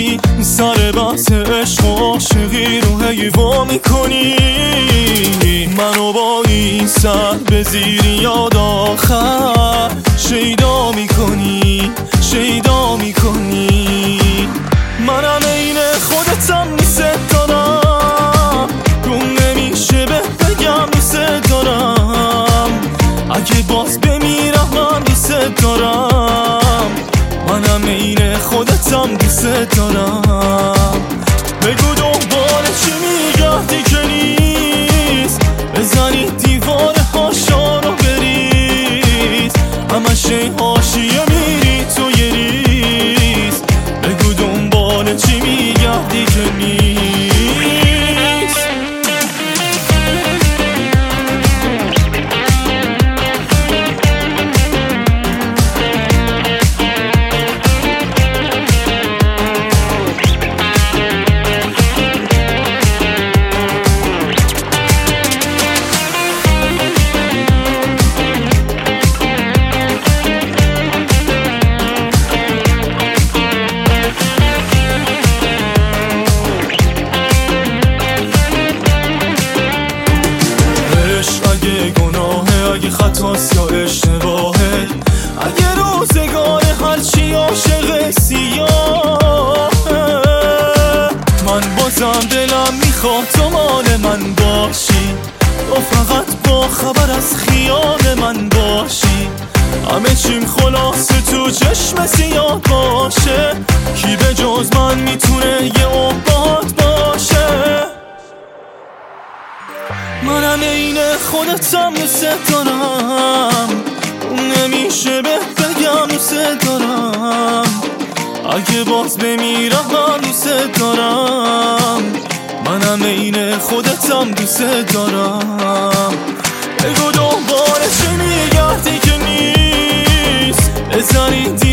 میگردی سر بحث عشق و عاشقی رو هی وا میکنی منو با این سر به زیر یاد آخر شیدا میکنی منم عین خودتم دوست دارم گم نمیشه بگم دوست دارم اگه باز بمیرم من دوست دارم منم عین خودتم دوست دارم بگو دنبال چی میگردی که نیست بزنی دیوار هاشا رو بریز همش حاشیه میری تو یه ریز بگو دنبال چی میگردی که نیست اگه گناهه اگه خطاست یا اشتباهه اگه روزگار هرچی عاشق سیاهه من بازم دلم میخواد تو مال من باشی تو فقط با خبر از خیال من باشی همه چیم خلاصه تو چشم سیاه باشه کی به جز من میتونه یه عباد باشه منم عین خودتم دوست دارم نمیشه بگم دوست دارم اگه باز بمیرم من دوست دارم منم عین خودتم دوست دارم بگو دنبال چی میگردی که نیست بزنی